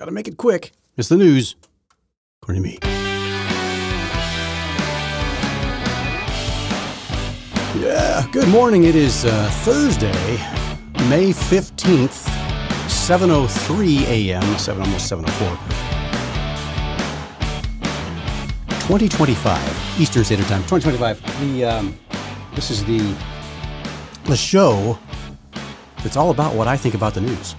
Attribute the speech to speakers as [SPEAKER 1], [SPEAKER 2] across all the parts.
[SPEAKER 1] Got to make it quick. It's the news, according to me. Yeah, good morning. It is Thursday, May 15th, 7:03 a.m., almost 7:04. 2025, Eastern Standard Time, 2025. This is the show that's all about what I think about the news.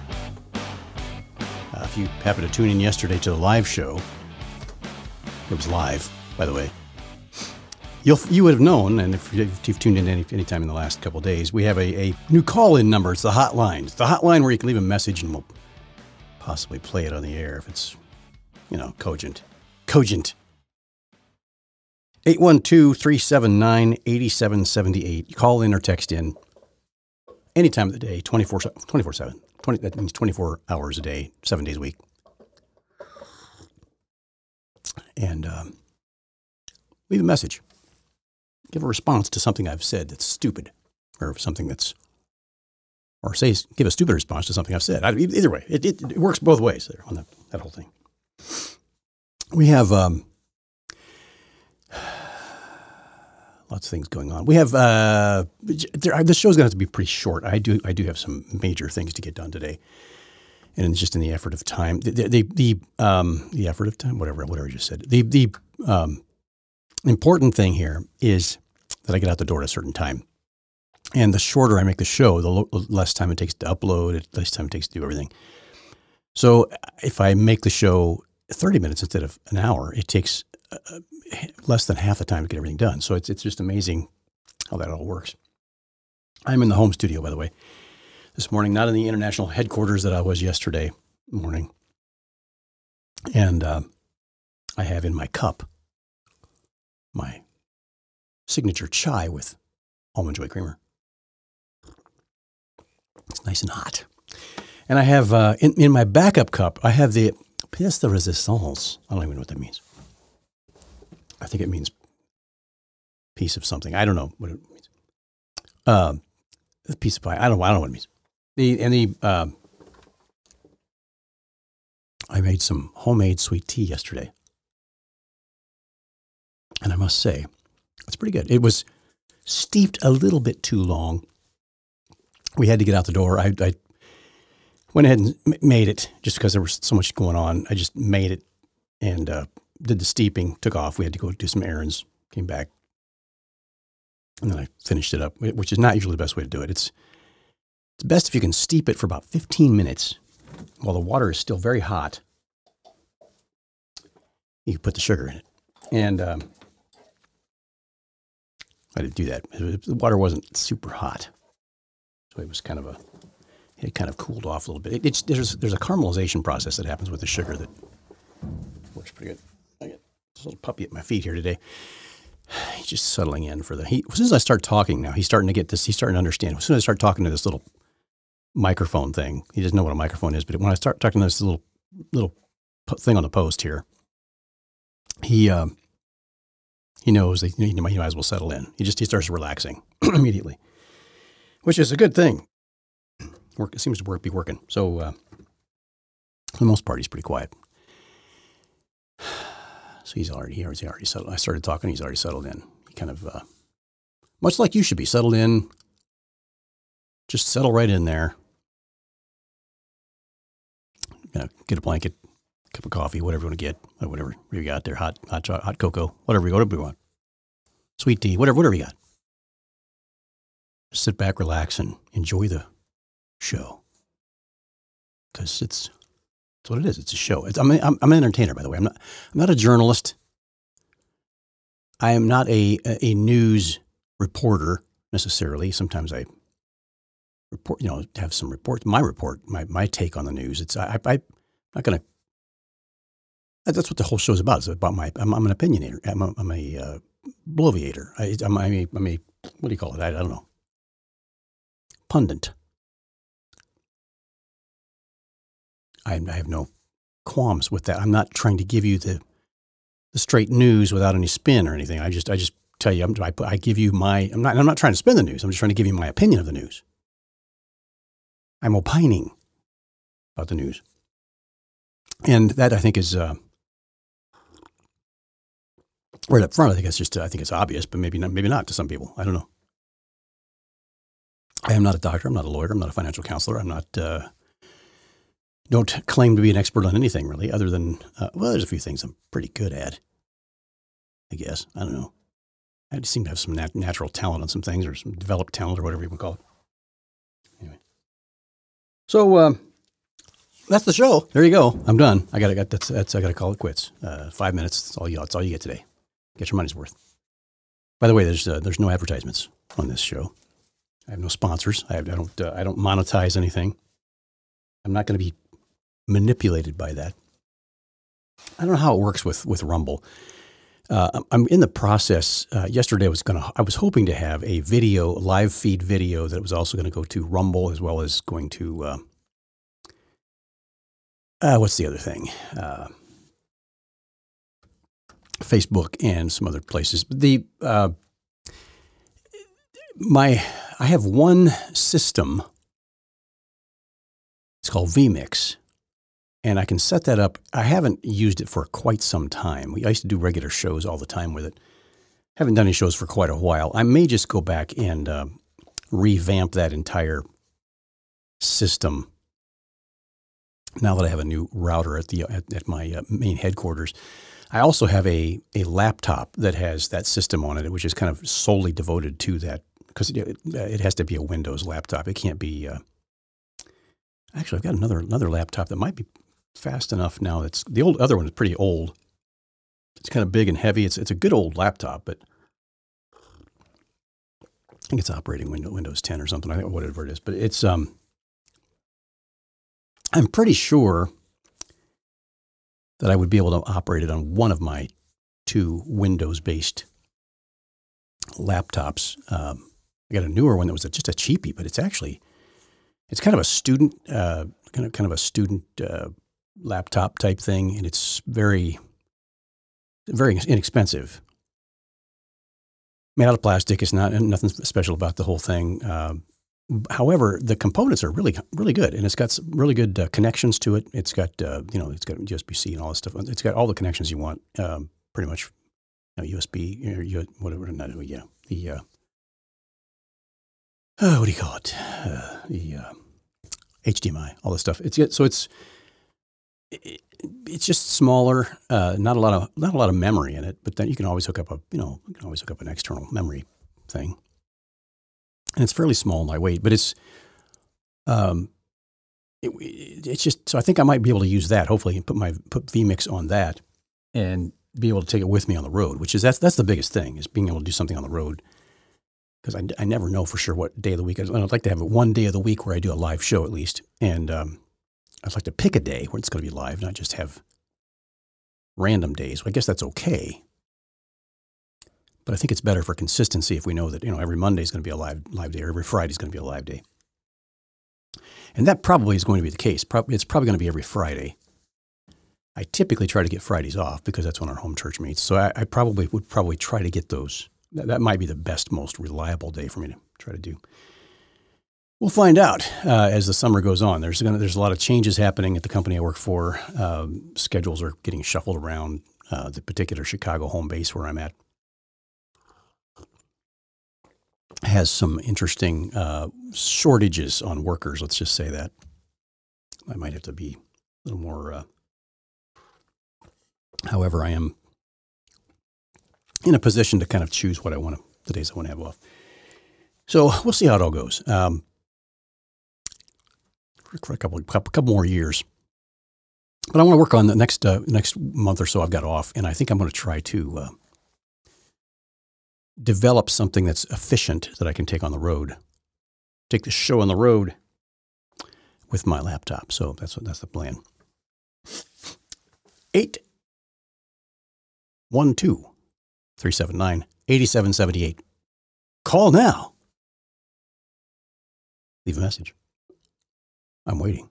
[SPEAKER 1] If you happen to tune in yesterday to the live show, it was live, by the way, you would have known, and if you've tuned in any time in the last couple of days, we have a new call-in number. It's the hotline. It's the hotline where you can leave a message and we'll possibly play it on the air if it's, cogent. 812-379-8778. You call in or text in any time of the day, 24/7. That means 24 hours a day, 7 days a week. And leave a message. Give a response to something I've said that's stupid, or something give a stupid response to something I've said. Either way, it works both ways there on that whole thing. We have lots of things going on. We have this show's going to have to be pretty short. I do have some major things to get done today, and it's just in the effort of time. The effort of time, whatever I just said. The important thing here is that I get out the door at a certain time, and the shorter I make the show, the less time it takes to upload, the less time it takes to do everything. So if I make the show 30 minutes instead of an hour, it takes less than half the time to get everything done. So it's just amazing how that all works. I'm in the home studio, by the way, this morning, not in the international headquarters that I was yesterday morning. And I have in my cup my signature chai with almond joy creamer. It's nice and hot. And I have in my backup cup, I have the pièce de résistance. I don't even know what that means. I think it means piece of something. I don't know what it means. A piece of pie. I don't know what it means. I made some homemade sweet tea yesterday, and I must say, it's pretty good. It was steeped a little bit too long. We had to get out the door. I went ahead and made it just because there was so much going on. I just made it and did the steeping, took off. We had to go do some errands, came back, and then I finished it up, which is not usually the best way to do it. It's best if you can steep it for about 15 minutes while the water is still very hot. You can put the sugar in it. And I didn't do that. The water wasn't super hot, so it was it kind of cooled off a little bit. There's a caramelization process that happens with the sugar that works pretty good. I got this little puppy at my feet here today. He's just settling in for as soon as I start talking now, he's starting to get this. He's starting to understand. As soon as I start talking to this little microphone thing, he doesn't know what a microphone is, but when I start talking to this little thing on the post here, he knows that he might as well settle in. He starts relaxing immediately, which is a good thing. It seems to be working. So for the most part, he's pretty quiet. So he's already settled. I started talking, he's already settled in. He kind of, much like you should be, settled in. Just settle right in there. Get a blanket, cup of coffee, whatever you want to get, whatever you got there, hot cocoa, whatever you want. Sweet tea, whatever you got. Just sit back, relax, and enjoy the show. Because it's what it is. It's a show. I'm an entertainer, by the way. I'm not a journalist. I am not a news reporter necessarily. Sometimes I report, have some reports. My take on the news. I'm not going to. That's what the whole show is about. It's about I'm an opinionator. I'm a bloviator. I'm a what do you call it? I don't know. Pundit. I have no qualms with that. I'm not trying to give you the straight news without any spin or anything. I just tell you, I give you I'm not trying to spin the news. I'm just trying to give you my opinion of the news. I'm opining about the news. And that I think is right up front. I think it's obvious, but maybe not to some people. I don't know. I am not a doctor. I'm not a lawyer. I'm not a financial counselor. I'm not. Don't claim to be an expert on anything really, other than there's a few things I'm pretty good at. I guess I don't know. I just seem to have some natural talent on some things, or some developed talent, or whatever you want to call it. Anyway, so that's the show. There you go. I'm done. I gotta call it quits. 5 minutes. That's all you get today. Get your money's worth. By the way, there's no advertisements on this show. I have no sponsors. I don't monetize anything. I'm not going to be manipulated by that. I don't know how it works with Rumble. I'm in the process. Yesterday I was hoping to have a live feed video that was also going to go to Rumble, as well as going to what's the other thing? Facebook and some other places. I have one system. It's called vMix, and I can set that up. I haven't used it for quite some time. I used to do regular shows all the time with it. Haven't done any shows for quite a while. I may just go back and revamp that entire system now that I have a new router at my main headquarters. I also have a laptop that has that system on it, which is kind of solely devoted to that, because it has to be a Windows laptop. It can't be. Actually, I've got another laptop that might be fast enough now. That's the other one is pretty old. It's kind of big and heavy. It's a good old laptop, but I think it's operating Windows 10 or something. I think whatever it is, but it's I'm pretty sure that I would be able to operate it on one of my two Windows-based laptops. I got a newer one that was just a cheapie, but it's kind of a student laptop type thing, and it's very, very inexpensive. Made out of plastic. It's nothing special about the whole thing. However, the components are really, really good, and it's got some really good connections to it. It's got it's got USB-C and all this stuff. It's got all the connections you want, pretty much. USB or whatever. Not, yeah, the what do you call it? The HDMI, all this stuff. It's just smaller. Not a lot of memory in it, but then you can always hook up an external memory thing. And it's fairly small and lightweight, but it's just, so I think I might be able to use that, hopefully, and put vMix on that and be able to take it with me on the road, that's the biggest thing, is being able to do something on the road. Because I never know for sure what day of the week. I'd like to have one day of the week where I do a live show at least. And I'd like to pick a day where it's going to be live, not just have random days. Well, I guess that's okay. But I think it's better for consistency if we know that, every Monday is going to be a live day, or every Friday is going to be a live day. And that probably is going to be the case. It's probably going to be every Friday. I typically try to get Fridays off because that's when our home church meets. So I would probably try to get those. That might be the best, most reliable day for me to try to do. We'll find out as the summer goes on. There's a lot of changes happening at the company I work for. Schedules are getting shuffled around. The particular Chicago home base where I'm at has some interesting shortages on workers. Let's just say that. I might have to be a little more. However, I am in a position to kind of choose the days I want to have off. So we'll see how it all goes. For a couple more years. But I want to work on the next month or so I've got off, and I think I'm going to try to develop something that's efficient that I can take on the road. Take the show on the road with my laptop. So that's the plan. 812-379-8778. Call now. Leave a message. I'm waiting.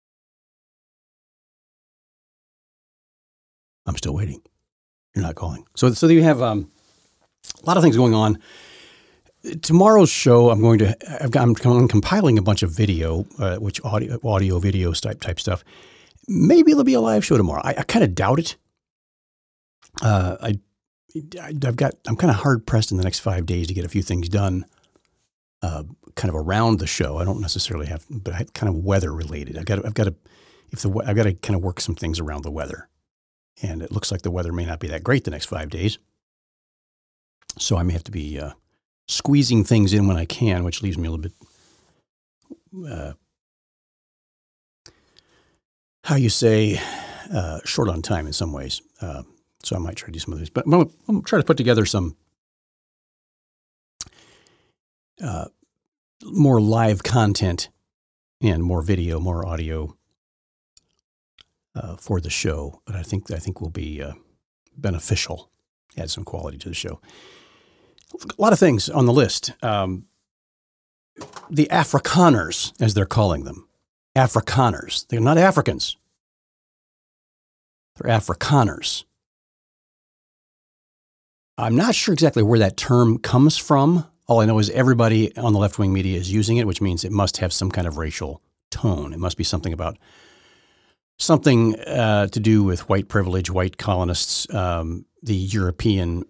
[SPEAKER 1] I'm still waiting. You're not calling. So you have a lot of things going on. Tomorrow's show, I'm compiling a bunch of video, which audio, video type stuff. maybe there'll be a live show tomorrow. I kind of doubt it. I'm kind of hard pressed in the next 5 days to get a few things done, kind of around the show. I don't necessarily have, but kind of weather related. I've got to kind of work some things around the weather, and it looks like the weather may not be that great the next 5 days. So I may have to be squeezing things in when I can, which leaves me a little bit, how you say, short on time in some ways. So I might try to do some of these, but I'm going to try to put together some more live content and more video, more audio for the show that I think will be beneficial, add some quality to the show. A lot of things on the list. The Afrikaners, as they're calling them. Afrikaners. They're not Africans. They're Afrikaners. I'm not sure exactly where that term comes from. All I know is everybody on the left-wing media is using it, which means it must have some kind of racial tone. It must be something to do with white privilege, white colonists, the European,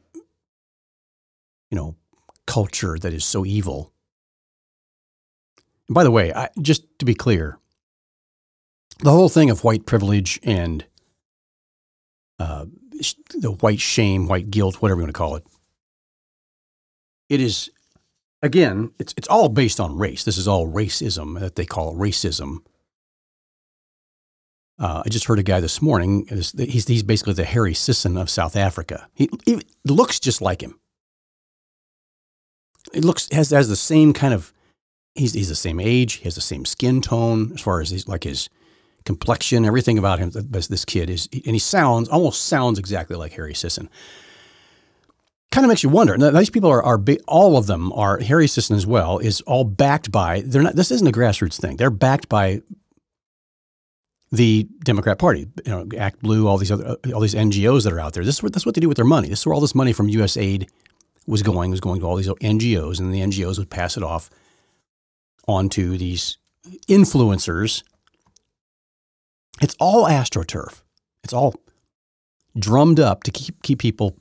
[SPEAKER 1] culture that is so evil. And by the way, just to be clear, the whole thing of white privilege and the white shame, white guilt, whatever you want to call it, it is, again, it's all based on race. This is all racism that they call racism. I just heard a guy this morning. He's basically the Harry Sisson of South Africa. He looks just like him. Has the same kind of. He's the same age. He has the same skin tone as far as his complexion. Everything about him. This kid is, and he almost sounds exactly like Harry Sisson. Kind of makes you wonder. Now, these people are big, all of them are. Harry Sisson as well is all backed by. They're not. This isn't a grassroots thing. They're backed by the Democrat Party, Act Blue, all these NGOs that are out there. That's what they do with their money. This is where all this money from USAID was going to all these NGOs, and the NGOs would pass it off onto these influencers. It's all AstroTurf. It's all drummed up to keep people,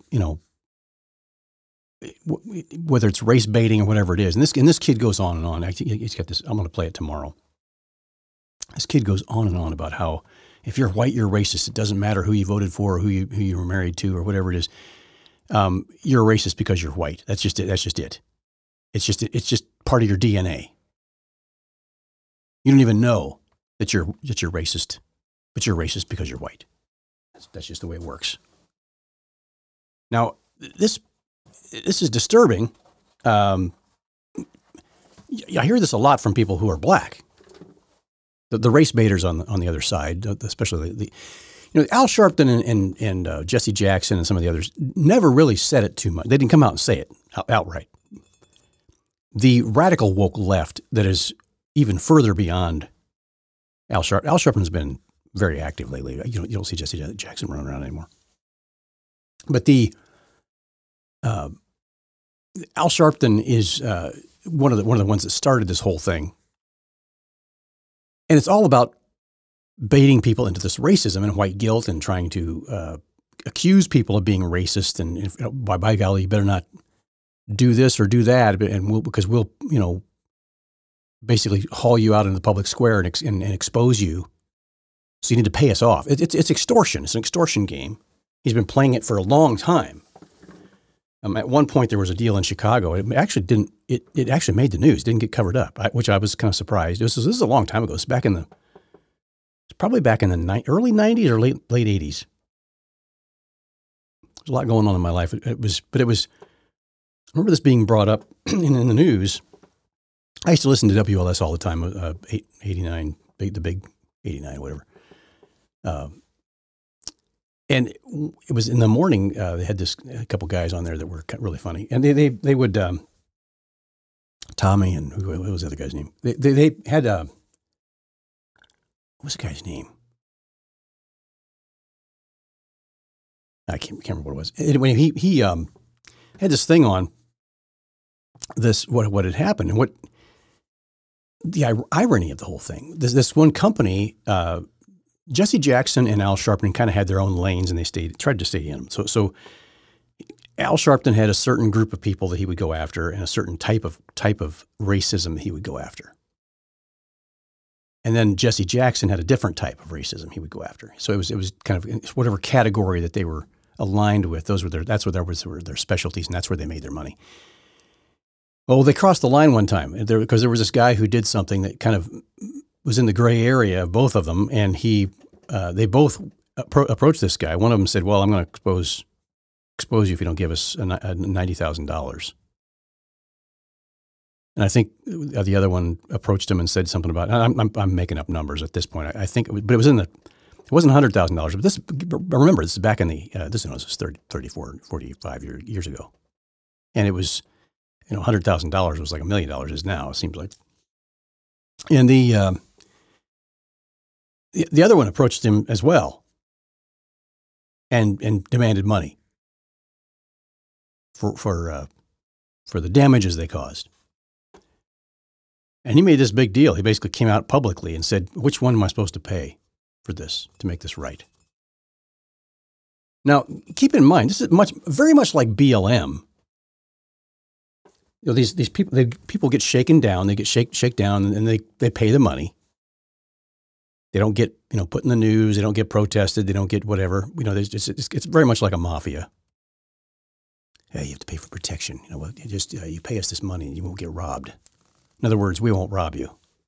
[SPEAKER 1] whether it's race baiting or whatever it is. And this kid goes on and on. He's got this. I'm going to play it tomorrow. This kid goes on and on about how if you're white, you're racist. It doesn't matter who you voted for or who you were married to or whatever it is. You're a racist because you're white. That's just it. It's just part of your DNA. You don't even know that you're racist, but you're racist because you're white. That's just the way it works. Now, this is disturbing. I hear this a lot from people who are black. The race baiters on the other side, especially Al Sharpton and Jesse Jackson and some of the others never really said it too much. They didn't come out and say it outright. The radical woke left that is even further beyond Al Sharpton. Al Sharpton's been very active lately. You don't see Jesse Jackson running around anymore. But the Al Sharpton is one of the ones that started this whole thing. And it's all about baiting people into this racism and white guilt and trying to accuse people of being racist. And by golly, you better not do this or do that, because we'll basically haul you out into the public square and expose you. So you need to pay us off. It's extortion. It's an extortion game. He's been playing it for a long time. At one point, there was a deal in Chicago. It actually didn't. It actually made the news. Didn't get covered up, which I was kind of surprised. This is a long time ago. It's probably back in the early '90s or late '80s. There's a lot going on in my life. It was. I remember this being brought up in the news. I used to listen to WLS all the time. 89, the big 89, whatever. And it was in the morning. They had a couple guys on there that were really funny, and they would Tommy and who was the other guy's name? They had what was the guy's name? I can't remember what it was. Anyway, he had this thing on this what had happened and what the irony of the whole thing. This one company Jesse Jackson and Al Sharpton kind of had their own lanes, and they tried to stay in them. So Al Sharpton had a certain group of people that he would go after, and a certain type of racism that he would go after. And then Jesse Jackson had a different type of racism he would go after. So it was kind of whatever category that they were aligned with. That's what were their specialties, and that's where they made their money. Well, they crossed the line one time because there was this guy who did something that kind of was in the gray area of both of them, and they both approached this guy. One of them said, "Well, I'm going to expose you if you don't give us $90,000." And I think the other one approached him and said something about. I'm making up numbers at this point. I think, but it wasn't $100,000. But remember, this is back in the this was 34, 45 years ago, and it was $100,000 was like $1 million is now. It seems like. And the other one approached him as well, and demanded money for the damages they caused. And he made this big deal. He basically came out publicly and said, "Which one am I supposed to pay for this to make this right?" Now, keep in mind, this is very much like BLM. These people get shaken down. They get shake down, and they pay the money. They don't get put in the news. They don't get protested. They don't get whatever. It's very much like a mafia. Hey, you have to pay for protection. You pay us this money, and you won't get robbed. In other words, we won't rob you.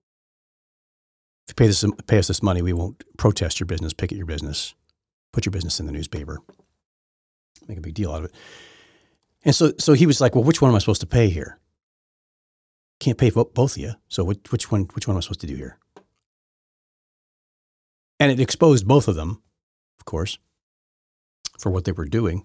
[SPEAKER 1] If you pay us this money, we won't protest your business, picket your business, put your business in the newspaper, make a big deal out of it. And so he was like, "Well, which one am I supposed to pay here? Can't pay both of you. So which one am I supposed to do here?" And it exposed both of them, of course, for what they were doing.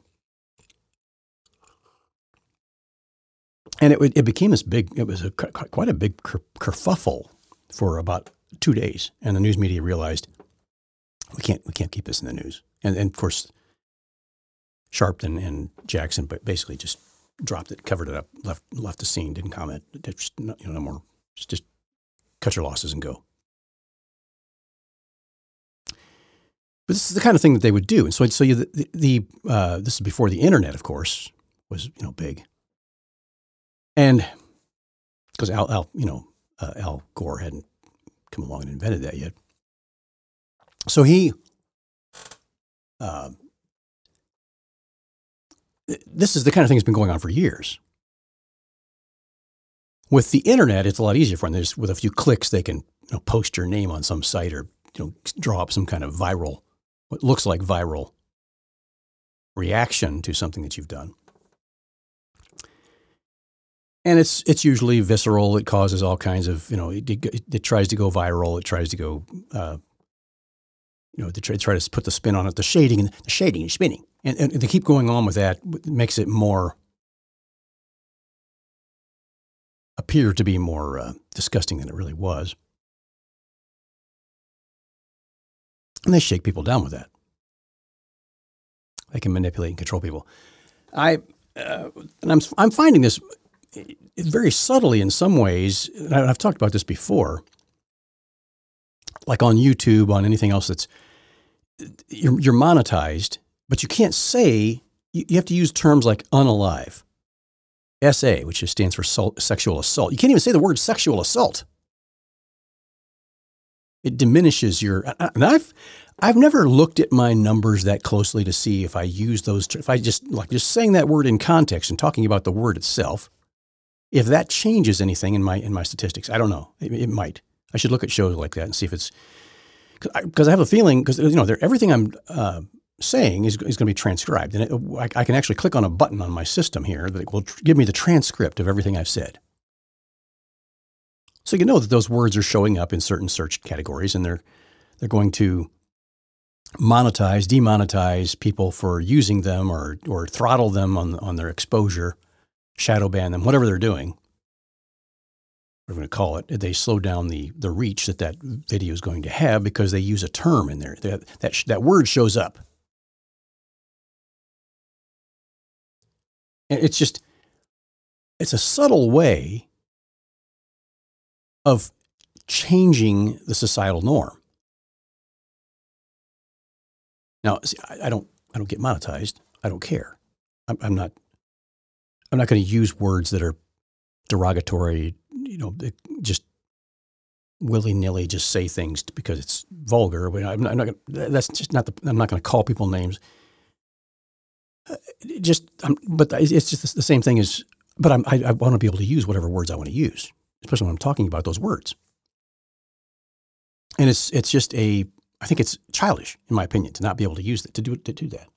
[SPEAKER 1] And it became this big. It was quite a big kerfuffle for about 2 days, and the news media realized we can't keep this in the news. And of course, Sharpton and Jackson, but basically just dropped it, covered it up, left the scene, didn't comment. No more. Just cut your losses and go. But this is the kind of thing that they would do. And so this is before the internet, of course, was big. And because Al Gore hadn't come along and invented that yet. So this is the kind of thing that's been going on for years. With the internet, it's a lot easier for them. With a few clicks, they can post your name on some site or draw up some kind of what looks like viral reaction to something that you've done. And it's usually visceral. It causes all kinds of, it tries to go viral. It tries to go, they try to put the spin on it, the shading and spinning. And they keep going on with that. It makes it appear to be more disgusting than it really was. And they shake people down with that. They can manipulate and control people. I'm finding this very subtly in some ways, and I've talked about this before, like on YouTube, on anything else you're monetized, but you can't say, you have to use terms like unalive, SA, which just stands for sexual assault. You can't even say the word sexual assault. It diminishes and I've never looked at my numbers that closely to see if I use those, if I just saying that word in context and talking about the word itself, if that changes anything in my statistics. I don't know. It might. I should look at shows like that and see if it's, because I have a feeling, because everything I'm saying is going to be transcribed, and I can actually click on a button on my system here that will give me the transcript of everything I've said. So that those words are showing up in certain search categories, and they're going to demonetize people for using them or throttle them on their exposure, shadow ban them, whatever they're doing. We're going to call it. They slow down the reach that video is going to have because they use a term in there. That word shows up. And it's a subtle way of changing the societal norm. Now, see, I don't get monetized. I don't care. I'm not going to use words that are derogatory. Just willy nilly, just say things because it's vulgar. I'm not gonna, that's just not the. I'm not going to call people names. But it's just the same thing as. But I want to be able to use whatever words I want to use, especially when I'm talking about those words. And it's just I think it's childish, in my opinion, to not be able to use it, to do that.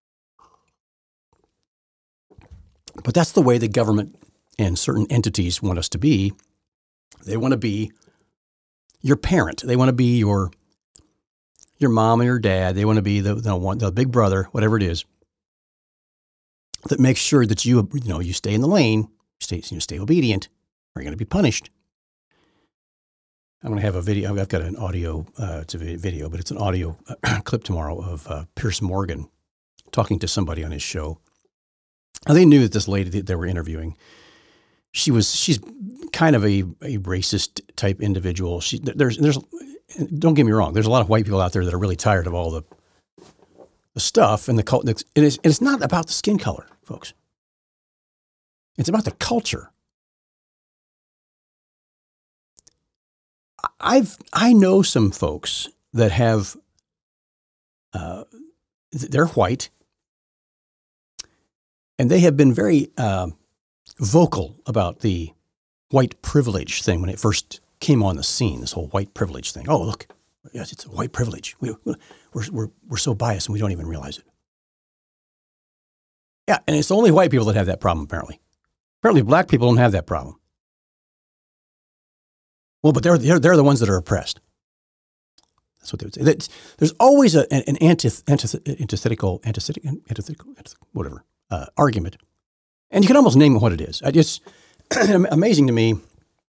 [SPEAKER 1] But that's the way the government and certain entities want us to be. They want to be your parent. They want to be your mom or your dad. They want to be the big brother, whatever it is, that makes sure that you stay in the lane, stay obedient, or you're going to be punished. I'm going to have a video. I've got an audio. It's a video, but it's an audio clip tomorrow of Piers Morgan talking to somebody on his show. Now, they knew that this lady that they were interviewing, she's kind of a racist type individual. There's don't get me wrong. There's a lot of white people out there that are really tired of all the stuff and the culture. It's not about the skin color, folks. It's about the culture. I know some folks that have, they're white, and they have been very vocal about the white privilege thing when it first came on the scene. This whole white privilege thing. Oh, look, yes, it's a white privilege. We're so biased and we don't even realize it. Yeah, and it's only white people that have that problem. Apparently, black people don't have that problem. Well, but they're the ones that are oppressed. That's what they would say. There's always an antithetical whatever argument, and you can almost name what it is. It's amazing to me.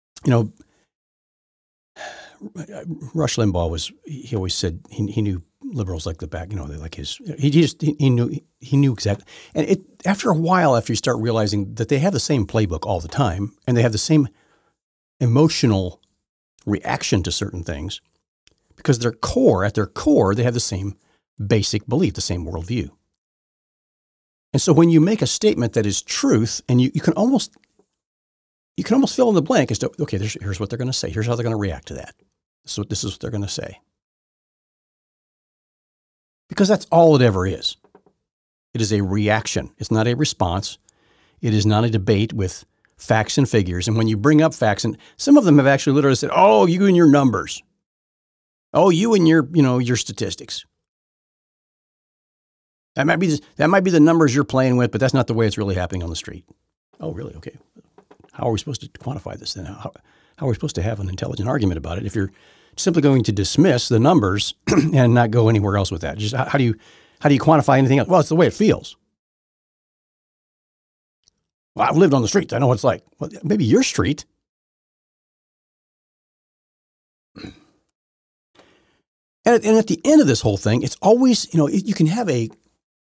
[SPEAKER 1] Rush Limbaugh he always said he knew liberals like the back. They like his. He knew exactly. And after a while, after you start realizing that they have the same playbook all the time, and they have the same emotional reaction to certain things, because at their core, they have the same basic belief, the same worldview. And so when you make a statement that is truth, and you can almost fill in the blank as to, okay, here's what they're going to say. Here's how they're going to react to that. So this is what they're going to say. Because that's all it ever is. It is a reaction. It's not a response. It is not a debate with facts and figures. And when you bring up facts, and some of them have actually literally said, oh, you and your numbers. Oh, you and your statistics. That might be the numbers you're playing with, but that's not the way it's really happening on the street. Oh, really? Okay. How are we supposed to quantify this then? How are we supposed to have an intelligent argument about it if you're simply going to dismiss the numbers and not go anywhere else with that? Just how do you quantify anything else? Well, it's the way it feels. Well, I've lived on the streets. I know what it's like. Well, maybe your street. And at the end of this whole thing, it's always, you can have a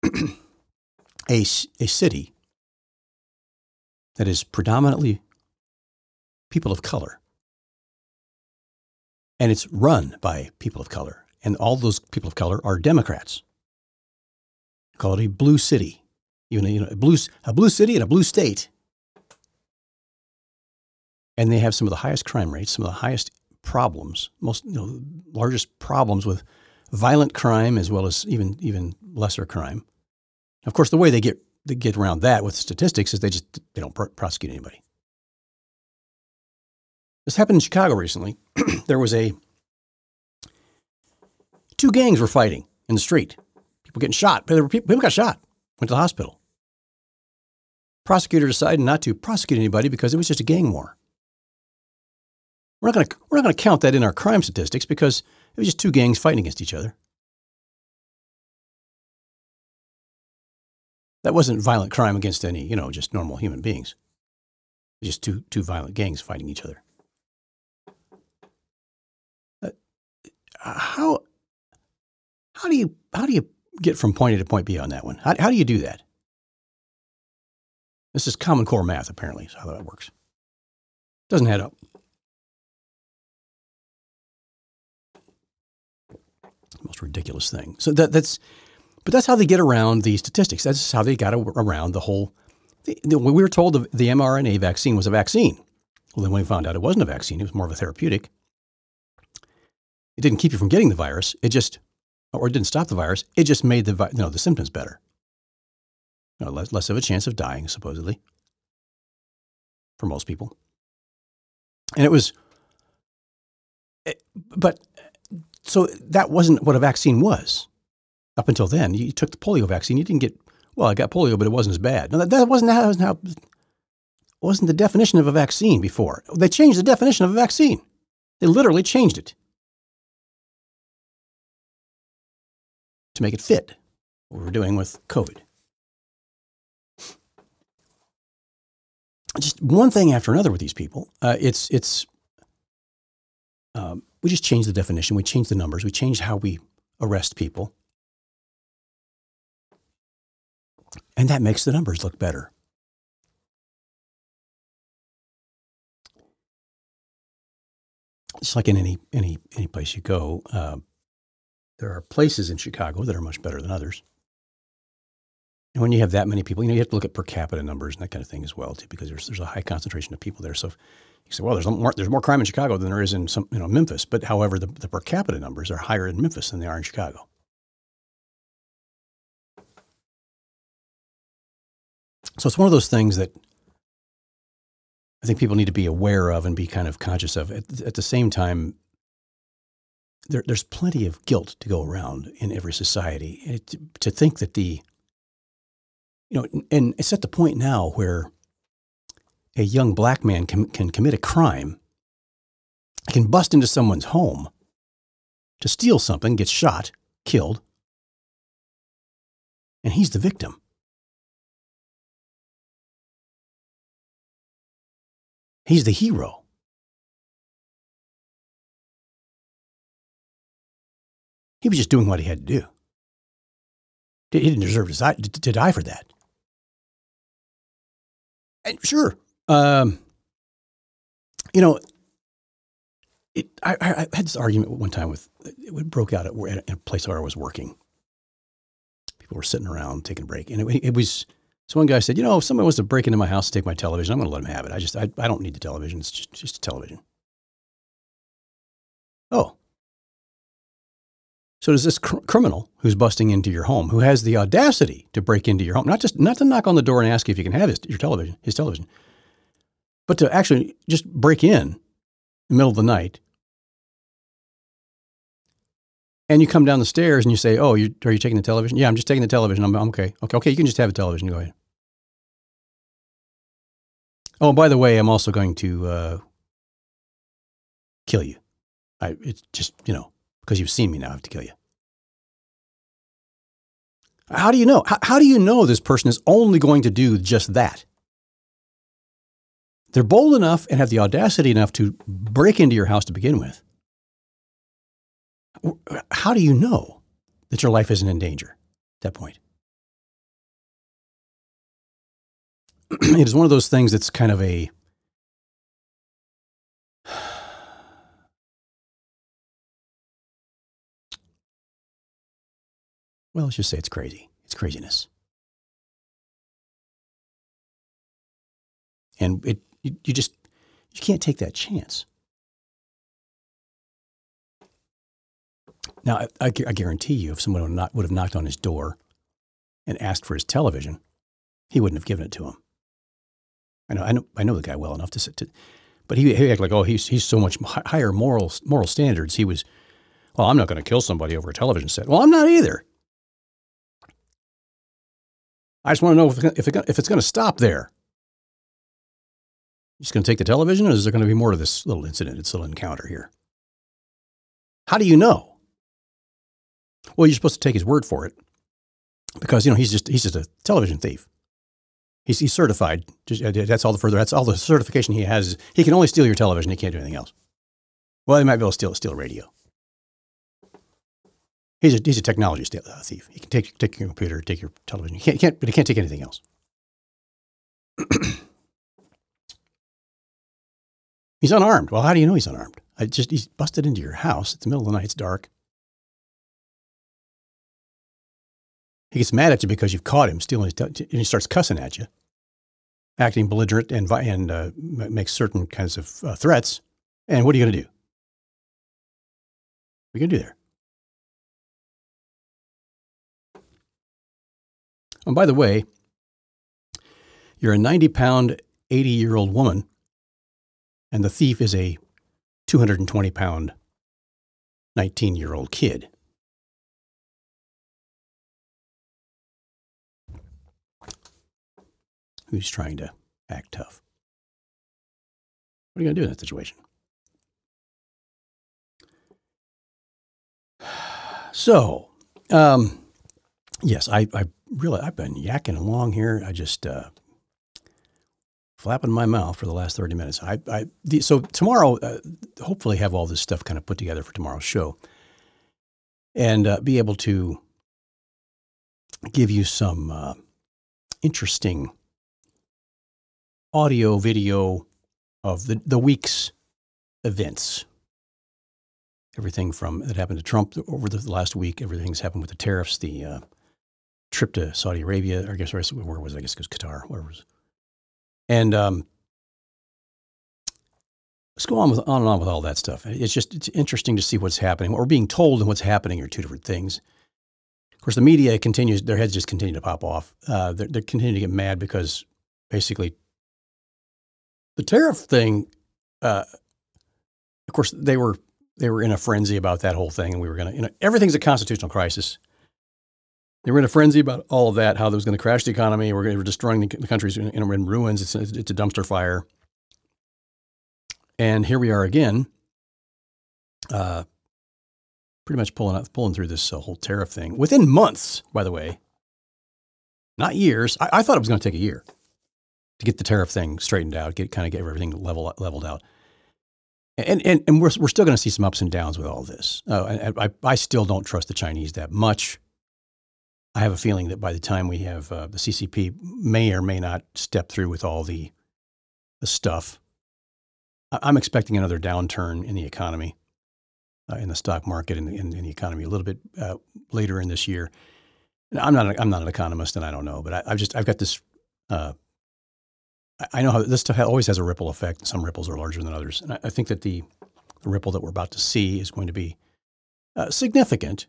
[SPEAKER 1] city that is predominantly people of color, and it's run by people of color, and all those people of color are Democrats. Call it a blue city, a blue city and a blue state, and they have some of the highest crime rates, some of the highest problems, largest problems with violent crime as well as even lesser crime. Of course, the way they get around that with statistics is they don't prosecute anybody. This happened in Chicago recently. There was two gangs were fighting in the street. People getting shot. People got shot. Went to the hospital. Prosecutor decided not to prosecute anybody because it was just a gang war. We're not going to count that in our crime statistics because it was just two gangs fighting against each other. That wasn't violent crime against any, just normal human beings. It was just two violent gangs fighting each other. How do you get from point A to point B on that one? How do you do that? This is Common Core math, apparently, is how that works. Doesn't add up. Most ridiculous thing. So that's But that's how they get around the statistics. That's how they got around the whole. We were told the mRNA vaccine was a vaccine. Well, then when we found out it wasn't a vaccine, it was more of a therapeutic. It didn't keep you from getting the virus. It didn't stop the virus. It just made the symptoms better. Less of a chance of dying, supposedly, for most people. And it was, but so that wasn't what a vaccine was. Up until then, you took the polio vaccine. You didn't get, I got polio, but it wasn't as bad. No, that wasn't the definition of a vaccine before. They changed the definition of a vaccine. They literally changed it to make it fit what we're doing with COVID. Just one thing after another with these people. We just changed the definition. We changed the numbers. We changed how we arrest people. And that makes the numbers look better. Just like in any place you go, there are places in Chicago that are much better than others. And when you have that many people, you have to look at per capita numbers and that kind of thing as well, too, because there's a high concentration of people there. So you say, well, there's more crime in Chicago than there is in Memphis. But however, the per capita numbers are higher in Memphis than they are in Chicago. So it's one of those things that I think people need to be aware of and be kind of conscious of. At the same time, there's plenty of guilt to go around in every society. To think that and it's at the point now where a young black man can commit a crime, can bust into someone's home to steal something, get shot, killed, and he's the victim. He's the hero. He was just doing what he had to do. He didn't deserve to die for that. And sure, I had this argument one time it broke out at a place where I was working. People were sitting around taking a break, and it was. So one guy said, if somebody wants to break into my house to take my television, I'm going to let him have it. I don't need the television. It's just a television. Oh. So does this criminal who's busting into your home, who has the audacity to break into your home, not to knock on the door and ask if you can have his television, but to actually just break in the middle of the night, and you come down the stairs and you say, are you taking the television? Yeah, I'm just taking the television. I'm okay. Okay, you can just have the television. Go ahead. Oh, by the way, I'm also going to kill you. It's just, because you've seen me now, I have to kill you. How do you know? How do you know this person is only going to do just that? They're bold enough and have the audacity enough to break into your house to begin with. How do you know that your life isn't in danger at that point? It is one of those things that's kind of let's just say it's crazy. It's craziness. And you can't take that chance. Now, I guarantee you, if someone would have knocked on his door and asked for his television, he wouldn't have given it to him. I know the guy well enough but he acted like, he's so much higher moral standards. He was, I'm not going to kill somebody over a television set. Well, I'm not either. I just want to know if it's going to stop there. Just going to take the television, or is there going to be more to this little incident, this little encounter here? How do you know? Well, you're supposed to take his word for it, because he's just a television thief. He's certified. That's all the certification he has. He can only steal your television. He can't do anything else. Well, he might be able to steal a radio. He's a technology thief. He can take your computer, take your television. But he can't take anything else. He's unarmed. Well, how do you know he's unarmed? He's busted into your house. It's the middle of the night. It's dark. He gets mad at you because you've caught him stealing, and he starts cussing at you, acting belligerent and makes certain kinds of threats. And what are you going to do? What are you going to do there? And by the way, you're a 90-pound, 80-year-old woman, and the thief is a 220-pound, 19-year-old kid. Who's trying to act tough. What are you going to do in that situation? So, yes, I've been yakking along here. I just flapping my mouth for the last 30 minutes. So tomorrow, hopefully have all this stuff kind of put together for tomorrow's show and be able to give you some interesting audio, video of the week's events. Everything from that happened to Trump over the last week, everything's happened with the tariffs, the trip to Saudi Arabia, or I guess where was it? I guess it was Qatar, whatever it was. And let's go on and on with all that stuff. It's interesting to see what's happening. What we're being told and what's happening are two different things. Of course, the media continues; their heads just continue to pop off. They're continuing to get mad because basically the tariff thing. Of course, they were in a frenzy about that whole thing, and we were going to, everything's a constitutional crisis. They were in a frenzy about all of that, how that was going to crash the economy. We're destroying the country's in ruins. It's a dumpster fire. And here we are again, pretty much pulling through this whole tariff thing within months, by the way, not years. I thought it was going to take a year to get the tariff thing straightened out, get everything leveled out. And we're still going to see some ups and downs with all this. I still don't trust the Chinese that much. I have a feeling that by the time we have the CCP may or may not step through with all the stuff, I'm expecting another downturn in the economy, in the stock market, in the economy a little bit later in this year. And I'm not an economist, and I don't know, but I've got this. I know how this stuff always has a ripple effect. Some ripples are larger than others, and I think that the ripple that we're about to see is going to be significant.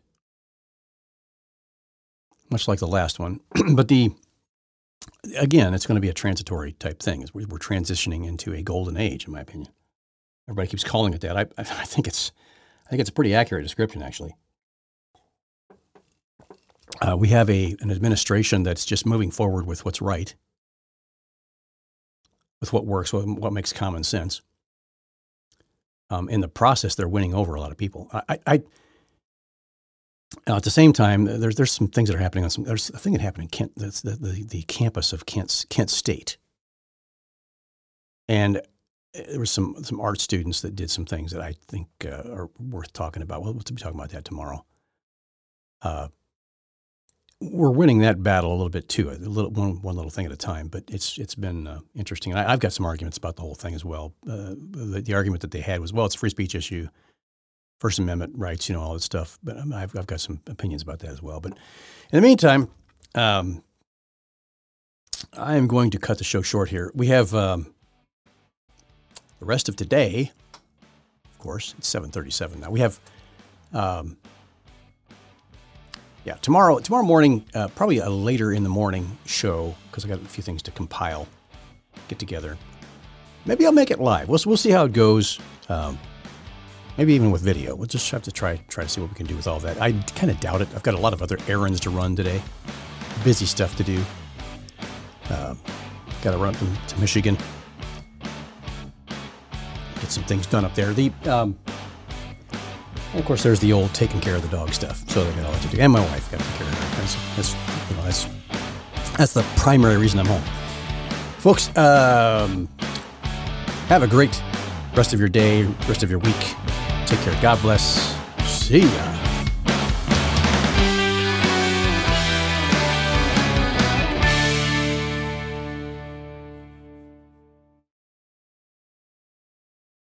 [SPEAKER 1] Much like the last one. But again, it's going to be a transitory type thing. We're transitioning into a golden age, in my opinion. Everybody keeps calling it that. I think it's a pretty accurate description, actually. We have an administration that's just moving forward with what's right, with what works, what makes common sense. In the process, they're winning over a lot of people. Now, at the same time, there's some things that are happening there's a thing that happened in Kent, that's the campus of Kent State. And there was some art students that did some things that I think are worth talking about. We'll be talking about that tomorrow. We're winning that battle a little bit too, one little thing at a time. But it's been interesting. And I've got some arguments about the whole thing as well. The argument that they had was, well, it's a free speech issue. First Amendment rights, all that stuff. But I've got some opinions about that as well. But in the meantime, I am going to cut the show short here. We have the rest of today. Of course, it's 7:37 now. We have, tomorrow morning, probably a later in the morning show because I got a few things to compile, get together. Maybe I'll make it live. We'll see how it goes. Maybe even with video. We'll just have to try to see what we can do with all that. I kind of doubt it. I've got a lot of other errands to run today. Busy stuff to do. Got to run to Michigan. Get some things done up there. And of course, there's the old taking care of the dog stuff. So they got all that to do. And my wife got to take care of her. That's the primary reason I'm home. Folks, have a great rest of your day, rest of your week. Take care. God bless. See ya.